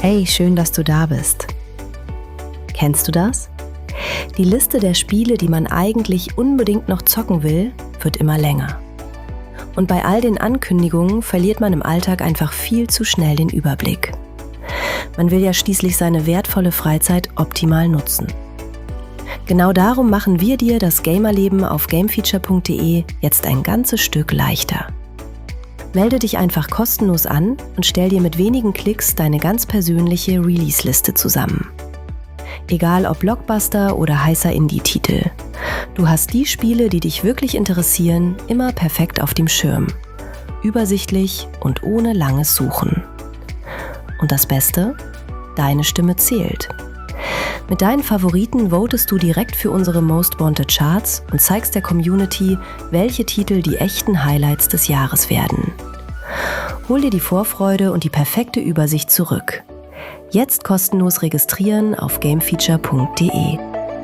Hey, schön, dass du da bist. Kennst du das? Die Liste der Spiele, die man eigentlich unbedingt noch zocken will, wird immer länger. Und bei all den Ankündigungen verliert man im Alltag einfach viel zu schnell den Überblick. Man will ja schließlich seine wertvolle Freizeit optimal nutzen. Genau darum machen wir dir das Gamerleben auf gamefeature.de jetzt ein ganzes Stück leichter. Melde dich einfach kostenlos an und stell dir mit wenigen Klicks deine ganz persönliche Release-Liste zusammen. Egal ob Blockbuster oder heißer Indie-Titel. Du hast die Spiele, die dich wirklich interessieren, immer perfekt auf dem Schirm. Übersichtlich und ohne langes Suchen. Und das Beste? Deine Stimme zählt. Mit deinen Favoriten votest du direkt für unsere Most Wanted Charts und zeigst der Community, welche Titel die echten Highlights des Jahres werden. Hol dir die Vorfreude und die perfekte Übersicht zurück. Jetzt kostenlos registrieren auf gamefeature.de.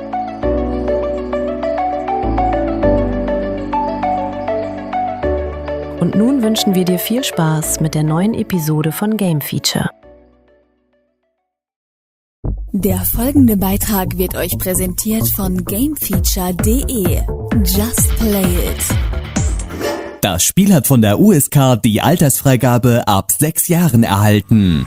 Und nun wünschen wir dir viel Spaß mit der neuen Episode von Game Feature. Der folgende Beitrag wird euch präsentiert von gamefeature.de. Just play it. Das Spiel hat von der USK die Altersfreigabe ab 6 Jahren erhalten.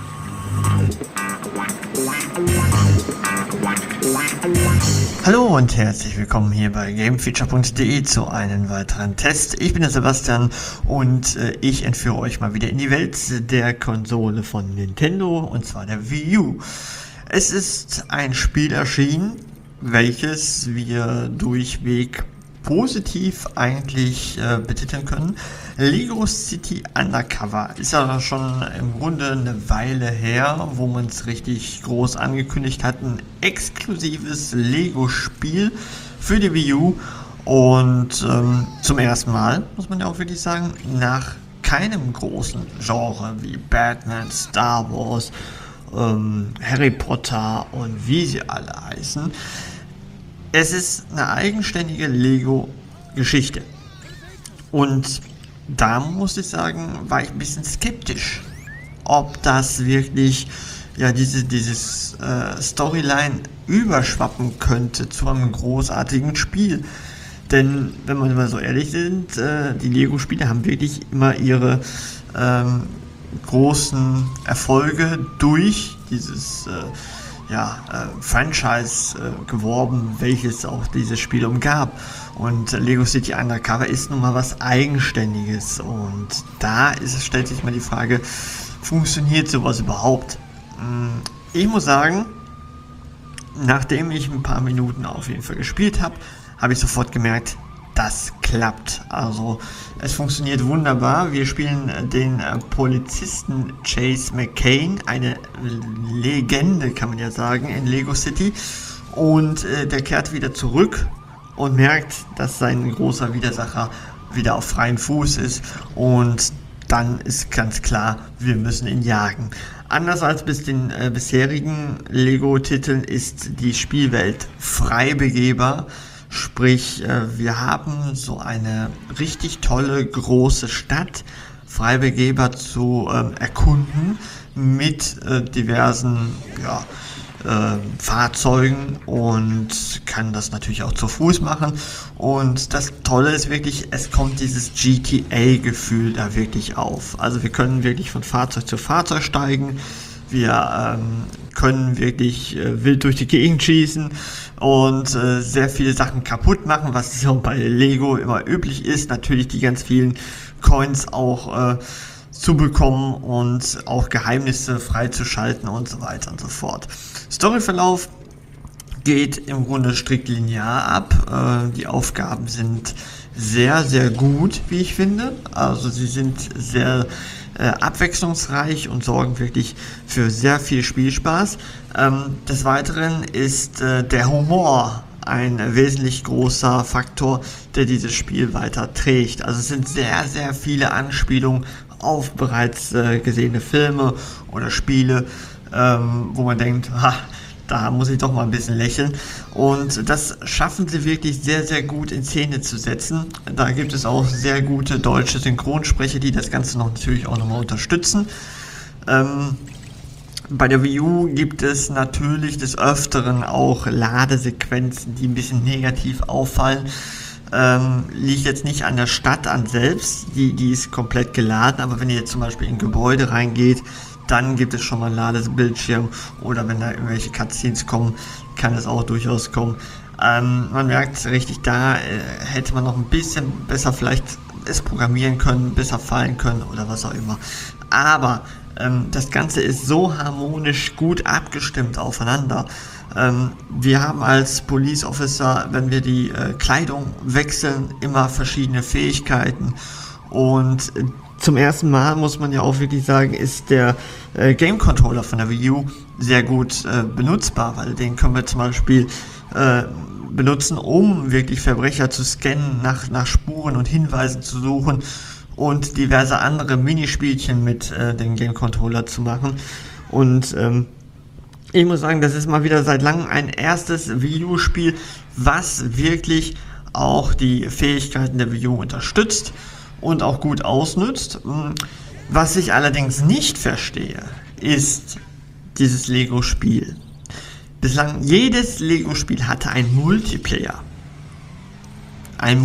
Hallo und herzlich willkommen hier bei gamefeature.de zu einem weiteren Test. Ich bin der Sebastian und ich entführe euch mal wieder in die Welt der Konsole von Nintendo, und zwar der Wii U. Es ist ein Spiel erschienen, welches wir durchweg positiv eigentlich betiteln können. Lego City Undercover ist ja schon im Grunde eine Weile her, wo man es richtig groß angekündigt hat. Ein exklusives Lego-Spiel für die Wii U und zum ersten Mal, muss man ja auch wirklich sagen, nach keinem großen Genre wie Batman, Star Wars, Harry Potter und wie sie alle heißen. Es ist eine eigenständige Lego-Geschichte. Und da muss ich sagen, war ich ein bisschen skeptisch, ob das wirklich dieses Storyline überschwappen könnte zu einem großartigen Spiel. Denn, wenn wir mal so ehrlich sind, die Lego-Spiele haben wirklich immer ihre großen Erfolge durch dieses Franchise geworben, welches auch dieses Spiel umgab. Und Lego City Undercover ist nun mal was Eigenständiges. Und da stellt sich mal die Frage, funktioniert sowas überhaupt? Ich muss sagen, nachdem ich ein paar Minuten auf jeden Fall gespielt habe, habe ich sofort gemerkt, das klappt. Also es funktioniert wunderbar. Wir spielen den Polizisten Chase McCain, eine Legende, kann man ja sagen, in Lego City. Und der kehrt wieder zurück und merkt, dass sein großer Widersacher wieder auf freiem Fuß ist. Und dann ist ganz klar, wir müssen ihn jagen. Anders als bis den bisherigen Lego-Titeln ist die Spielwelt frei begehbar. Sprich, wir haben so eine richtig tolle große Stadt, frei begehbar zu erkunden mit diversen Fahrzeugen, und kann das natürlich auch zu Fuß machen. Und das Tolle ist wirklich, es kommt dieses GTA-Gefühl da wirklich auf. Also wir können wirklich von Fahrzeug zu Fahrzeug steigen. Wir können wirklich wild durch die Gegend schießen und sehr viele Sachen kaputt machen, was so bei Lego immer üblich ist. Natürlich die ganz vielen Coins auch zu bekommen und auch Geheimnisse freizuschalten und so weiter und so fort. Storyverlauf geht im Grunde strikt linear ab. Die Aufgaben sind sehr, sehr gut, wie ich finde. Also sie sind sehr abwechslungsreich und sorgen wirklich für sehr viel Spielspaß. Des Weiteren ist der Humor ein wesentlich großer Faktor, der dieses Spiel weiter trägt. Also es sind sehr, sehr viele Anspielungen auf bereits gesehene Filme oder Spiele, wo man denkt, da muss ich doch mal ein bisschen lächeln. Und das schaffen sie wirklich sehr, sehr gut in Szene zu setzen. Da gibt es auch sehr gute deutsche Synchronsprecher, die das Ganze noch natürlich auch nochmal unterstützen. Bei der Wii U gibt es natürlich des Öfteren auch Ladesequenzen, die ein bisschen negativ auffallen. Liegt jetzt nicht an der Stadt an selbst, die ist komplett geladen, aber wenn ihr jetzt zum Beispiel in ein Gebäude reingeht, dann gibt es schon mal einen Ladebildschirm, oder wenn da irgendwelche Cutscenes kommen, kann es auch durchaus kommen. Man merkt richtig, da hätte man noch ein bisschen besser vielleicht es programmieren können, besser fallen können oder was auch immer. Aber das Ganze ist so harmonisch gut abgestimmt aufeinander. Wir haben als Police Officer, wenn wir die Kleidung wechseln, immer verschiedene Fähigkeiten. Und zum ersten Mal, muss man ja auch wirklich sagen, ist der Game Controller von der Wii U sehr gut benutzbar, weil den können wir zum Beispiel benutzen, um wirklich Verbrecher zu scannen, nach Spuren und Hinweisen zu suchen und diverse andere Minispielchen mit dem Game Controller zu machen. Und ich muss sagen, das ist mal wieder seit langem ein erstes Wii U-Spiel, was wirklich auch die Fähigkeiten der Wii U unterstützt und auch gut ausnutzt. Was ich allerdings nicht verstehe, ist dieses Lego-Spiel. Bislang jedes Lego-Spiel hatte einen Multiplayer. Einen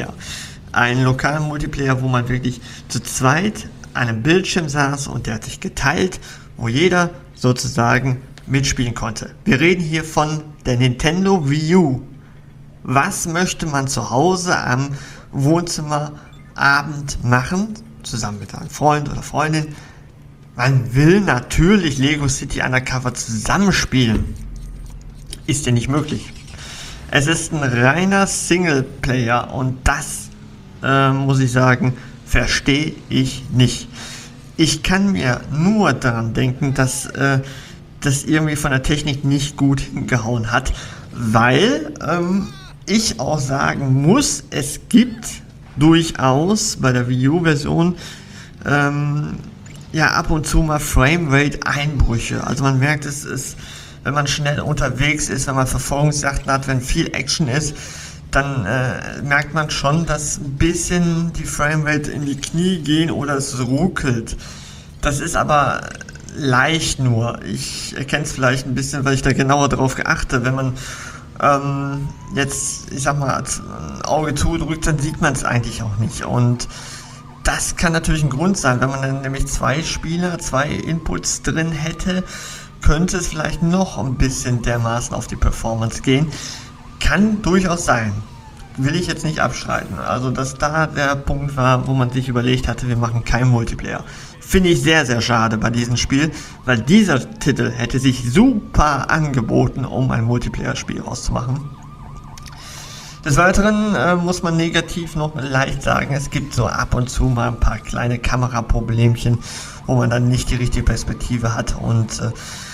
lokalen Multiplayer, wo man wirklich zu zweit an einem Bildschirm saß und der hat sich geteilt, wo jeder sozusagen mitspielen konnte. Wir reden hier von der Nintendo Wii U. Was möchte man zu Hause am Wohnzimmerabend machen, zusammen mit einem Freund oder Freundin? Man will natürlich Lego City Undercover zusammenspielen. Ist ja nicht möglich. Es ist ein reiner Singleplayer und das, muss ich sagen, verstehe ich nicht. Ich kann mir nur daran denken, dass das irgendwie von der Technik nicht gut hingehauen hat, weil ich auch sagen muss, es gibt durchaus bei der Wii U-Version ab und zu mal Framerate-Einbrüche. Also man merkt, es ist, wenn man schnell unterwegs ist, wenn man Verfolgungsjagden hat, wenn viel Action ist, dann merkt man schon, dass ein bisschen die Framerate in die Knie gehen oder es ruckelt. Das ist aber leicht nur. Ich erkenne es vielleicht ein bisschen, weil ich da genauer drauf geachte. Wenn man jetzt, ich sag mal, ein Auge zudrückt, dann sieht man es eigentlich auch nicht. Und das kann natürlich ein Grund sein. Wenn man dann nämlich zwei Inputs drin hätte, könnte es vielleicht noch ein bisschen dermaßen auf die Performance gehen. Kann durchaus sein. Will ich jetzt nicht abstreiten. Also, dass da der Punkt war, wo man sich überlegt hatte, wir machen keinen Multiplayer. Finde ich sehr, sehr schade bei diesem Spiel, weil dieser Titel hätte sich super angeboten, um ein Multiplayer-Spiel rauszumachen. Des Weiteren muss man negativ noch leicht sagen, es gibt so ab und zu mal ein paar kleine Kameraproblemchen, wo man dann nicht die richtige Perspektive hat und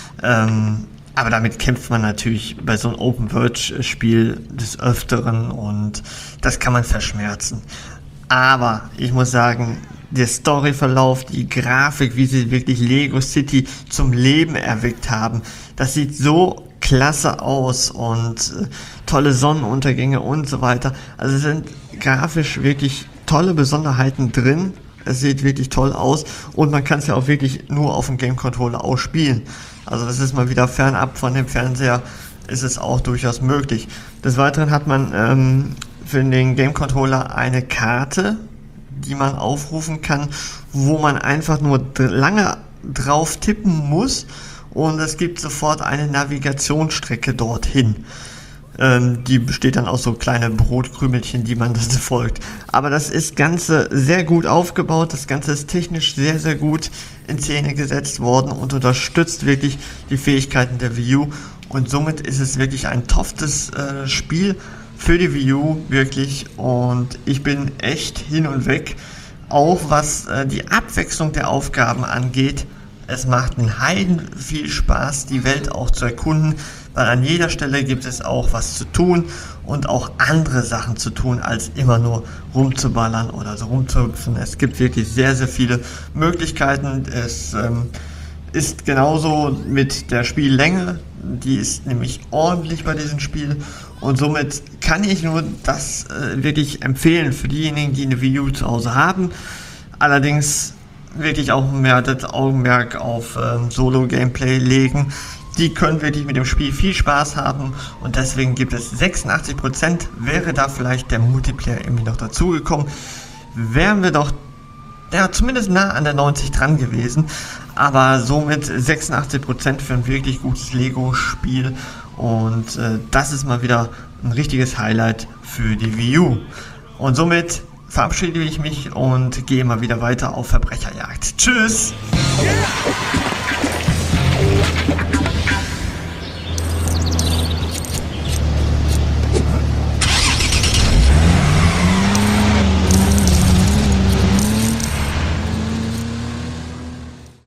aber damit kämpft man natürlich bei so einem Open-World-Spiel des Öfteren und das kann man verschmerzen. Aber ich muss sagen, der Storyverlauf, die Grafik, wie sie wirklich Lego City zum Leben erweckt haben, das sieht so klasse aus und tolle Sonnenuntergänge und so weiter. Also es sind grafisch wirklich tolle Besonderheiten drin. Es sieht wirklich toll aus und man kann es ja auch wirklich nur auf dem Game Controller ausspielen. Also das ist mal wieder fernab von dem Fernseher, ist es auch durchaus möglich. Des Weiteren hat man für den Game Controller eine Karte, die man aufrufen kann, wo man einfach nur lange drauf tippen muss und es gibt sofort eine Navigationsstrecke dorthin. Die besteht dann aus so kleine Brotkrümelchen, die man das folgt. Aber das ist Ganze sehr gut aufgebaut, das Ganze ist technisch sehr, sehr gut in Szene gesetzt worden und unterstützt wirklich die Fähigkeiten der Wii U und somit ist es wirklich ein toffes Spiel für die Wii U, wirklich, und ich bin echt hin und weg, auch was die Abwechslung der Aufgaben angeht. Es macht einen Heiden viel Spaß, die Welt auch zu erkunden, weil an jeder Stelle gibt es auch was zu tun und auch andere Sachen zu tun, als immer nur rumzuballern oder so rumzuhüpfen. Es gibt wirklich sehr, sehr viele Möglichkeiten. Es ist genauso mit der Spiellänge, die ist nämlich ordentlich bei diesem Spiel und somit kann ich nur das wirklich empfehlen für diejenigen, die eine Wii U zu Hause haben. Allerdings wirklich auch mehr das Augenmerk auf Solo-Gameplay legen. Die können wirklich mit dem Spiel viel Spaß haben und deswegen gibt es 86%. Wäre da vielleicht der Multiplayer irgendwie noch dazugekommen, wären wir doch zumindest nah an der 90 dran gewesen. Aber somit 86% für ein wirklich gutes Lego-Spiel und das ist mal wieder ein richtiges Highlight für die Wii U. Und somit verabschiede ich mich und gehe mal wieder weiter auf Verbrecherjagd. Tschüss! Yeah.